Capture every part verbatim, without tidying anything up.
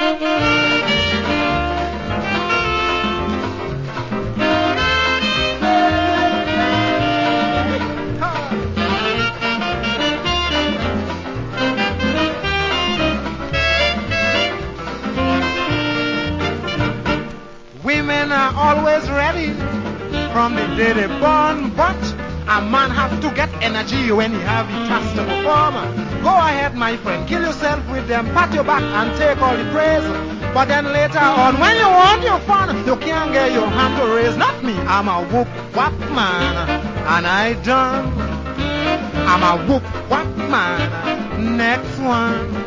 Women are always ready from the day they born, but a man have to get energy when he have the task to perform. Go ahead, my friend, kill yourself with them, pat your back and take all the praise. But then later on, when you want your fun, you can't get your hand to raise. Not me, I'm a whoop whap man, and I done. I'm a whoop whap man. Next one.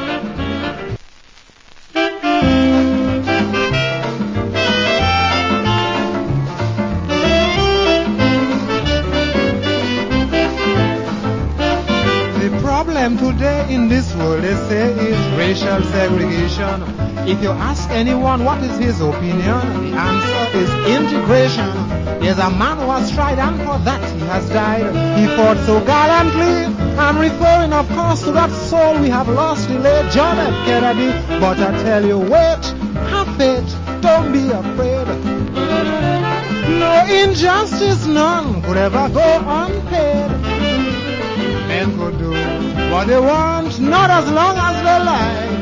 Problem today in this world, they say, is racial segregation. If you ask anyone what is his opinion, the answer is integration. There's a man who has tried, and for that he has died. He fought so gallantly. I'm referring, of course, to that soul we have lost, the late John F. Kennedy. But I tell you, wait, have faith, don't be afraid. No injustice, none could ever go unpaid. Men could do what they want, not as long as they like.